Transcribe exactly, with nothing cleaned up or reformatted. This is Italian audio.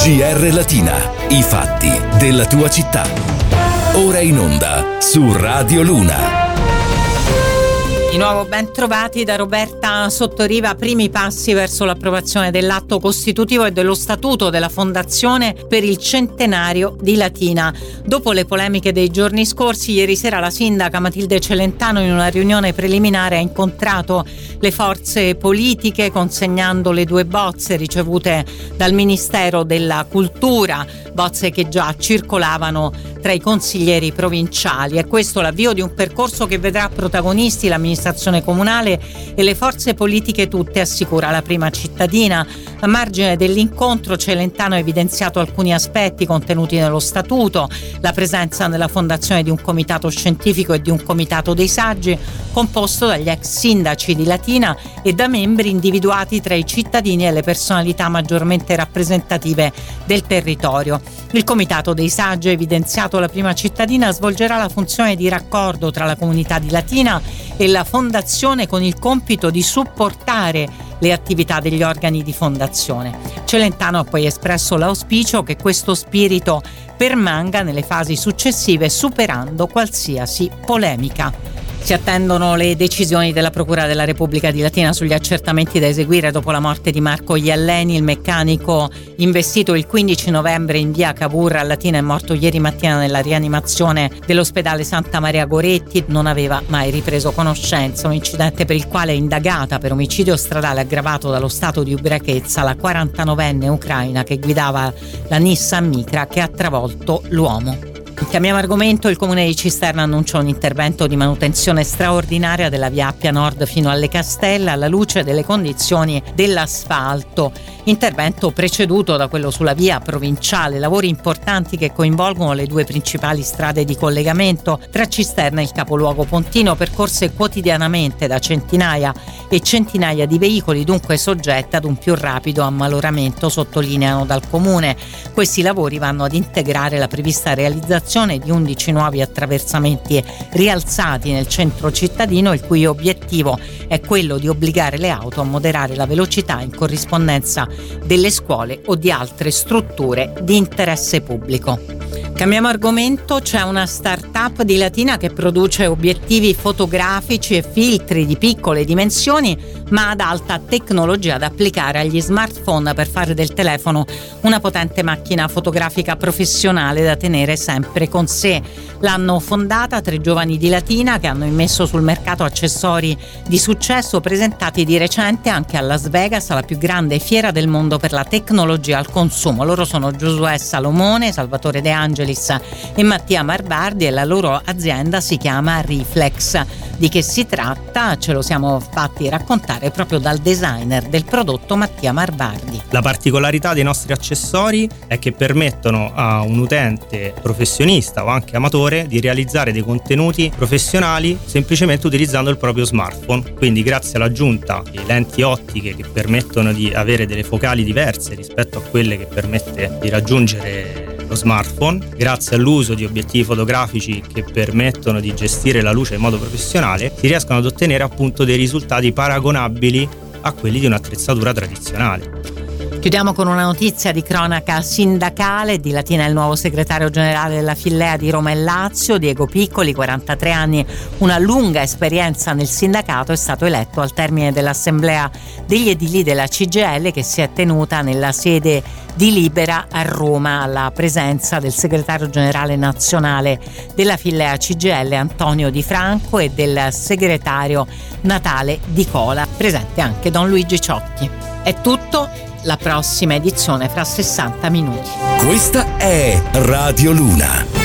G R Latina, i fatti della tua città. Ora in onda su Radio Luna. Di nuovo ben trovati da Roberta Sottoriva. Primi passi verso l'approvazione dell'atto costitutivo e dello statuto della Fondazione per il centenario di Latina. Dopo le polemiche dei giorni scorsi, ieri sera la sindaca Matilde Celentano in una riunione preliminare ha incontrato le forze politiche consegnando le due bozze ricevute dal Ministero della Cultura, bozze che già circolavano tra i consiglieri provinciali. È questo l'avvio di un percorso che vedrà protagonisti l'amministrazione comunale e le forze politiche tutte, assicura la prima cittadina. A margine dell'incontro Celentano ha evidenziato alcuni aspetti contenuti nello statuto: la presenza nella fondazione di un comitato scientifico e di un comitato dei saggi composto dagli ex sindaci di Latina e da membri individuati tra i cittadini e le personalità maggiormente rappresentative del territorio. Il comitato dei saggi, ha evidenziato la prima cittadina, svolgerà la funzione di raccordo tra la comunità di Latina e la fondazione con il compito di supportare le attività degli organi di fondazione. Celentano ha poi espresso l'auspicio che questo spirito permanga nelle fasi successive, superando qualsiasi polemica. Si attendono le decisioni della Procura della Repubblica di Latina sugli accertamenti da eseguire dopo la morte di Marco Ialleni. Il meccanico investito il quindici novembre in via Cavour a Latina è morto ieri mattina nella rianimazione dell'ospedale Santa Maria Goretti. Non aveva mai ripreso conoscenza. Un incidente per il quale è indagata per omicidio stradale aggravato dallo stato di ubriachezza la quarantanovenne ucraina che guidava la Nissan Micra che ha travolto l'uomo. Cambiamo argomento. Il comune di Cisterna annuncia un intervento di manutenzione straordinaria della via Appia Nord fino alle Castelle alla luce delle condizioni dell'asfalto. Intervento preceduto da quello sulla via provinciale, lavori importanti che coinvolgono le due principali strade di collegamento tra Cisterna e il capoluogo pontino, percorse quotidianamente da centinaia e centinaia di veicoli, dunque soggette ad un più rapido ammaloramento, sottolineano dal comune. Questi lavori vanno ad integrare la prevista realizzazione di undici nuovi attraversamenti rialzati nel centro cittadino, il cui obiettivo è quello di obbligare le auto a moderare la velocità in corrispondenza delle scuole o di altre strutture di interesse pubblico. Cambiamo argomento. C'è una start-up di Latina che produce obiettivi fotografici e filtri di piccole dimensioni ma ad alta tecnologia da applicare agli smartphone per fare del telefono una potente macchina fotografica professionale da tenere sempre con sé. L'hanno fondata tre giovani di Latina che hanno immesso sul mercato accessori di successo presentati di recente anche a Las Vegas, la più grande fiera del mondo per la tecnologia al consumo. Loro sono Giosuè Salomone, Salvatore De Angelis e Mattia Marbardi e la loro azienda si chiama Reflex. Di che si tratta? Ce lo siamo fatti raccontare proprio dal designer del prodotto Mattia Marbardi. La particolarità dei nostri accessori è che permettono a un utente professionista o anche amatore di realizzare dei contenuti professionali semplicemente utilizzando il proprio smartphone. Quindi grazie all'aggiunta di lenti ottiche che permettono di avere delle focali diverse rispetto a quelle che permette di raggiungere lo smartphone, grazie all'uso di obiettivi fotografici che permettono di gestire la luce in modo professionale, si riescono ad ottenere appunto dei risultati paragonabili a quelli di un'attrezzatura tradizionale. Chiudiamo con una notizia di cronaca sindacale. Di Latina è il nuovo segretario generale della Fillea di Roma e Lazio, Diego Piccoli, quarantatré anni, una lunga esperienza nel sindacato, è stato eletto al termine dell'assemblea degli edili della C G I L che si è tenuta nella sede di Libera a Roma, alla presenza del segretario generale nazionale della Fillea C G I L Antonio Di Franco e del segretario Natale Di Cola, presente anche Don Luigi Ciotti. È tutto. La prossima edizione fra sessanta minuti. Questa è Radio Luna.